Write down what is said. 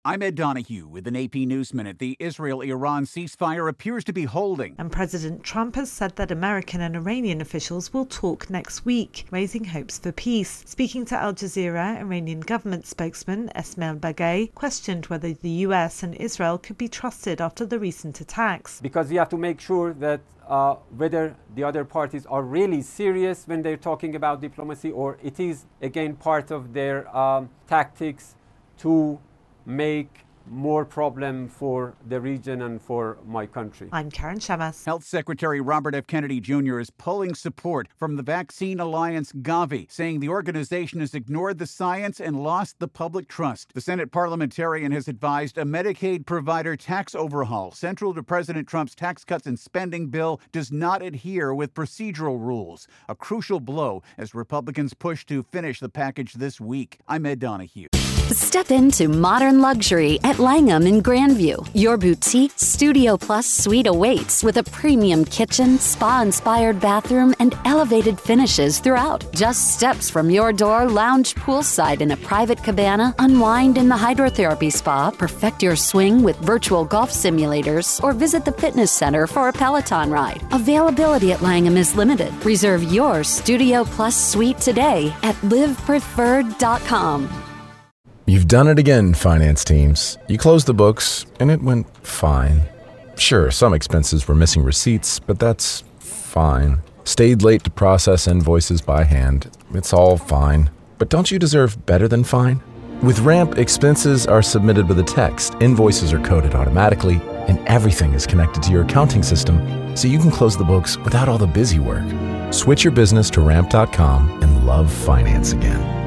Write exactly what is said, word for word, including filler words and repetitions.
I'm Ed Donahue with an A P News Minute. The Israel-Iran ceasefire appears to be holding. And President Trump has said that American and Iranian officials will talk next week, raising hopes for peace. Speaking to Al Jazeera, Iranian government spokesman Esmail Bagay questioned whether the U S and Israel could be trusted after the recent attacks. Because you have to make sure that uh, whether the other parties are really serious when they're talking about diplomacy, or it is, again, part of their um, tactics to make more problem for the region and for my country. I'm Karen Shamas. Health Secretary Robert F. Kennedy Junior is pulling support from the Vaccine Alliance Gavi, saying the organization has ignored the science and lost the public trust. The Senate parliamentarian has advised a Medicaid provider tax overhaul central to President Trump's tax cuts and spending bill does not adhere with procedural rules, a crucial blow as Republicans push to finish the package this week. I'm Ed Donahue. Step into modern luxury at Langham in Grandview. Your boutique Studio Plus suite awaits with a premium kitchen, spa-inspired bathroom, and elevated finishes throughout. Just steps from your door, lounge poolside in a private cabana, unwind in the hydrotherapy spa, perfect your swing with virtual golf simulators, or visit the fitness center for a Peloton ride. Availability at Langham is limited. Reserve your Studio Plus suite today at live preferred dot com. You've done it again, finance teams. You closed the books, and it went fine. Sure, some expenses were missing receipts, but that's fine. Stayed late to process invoices by hand. It's all fine. But don't you deserve better than fine? With Ramp, expenses are submitted with a text, invoices are coded automatically, and everything is connected to your accounting system, so you can close the books without all the busy work. Switch your business to ramp dot com and love finance again.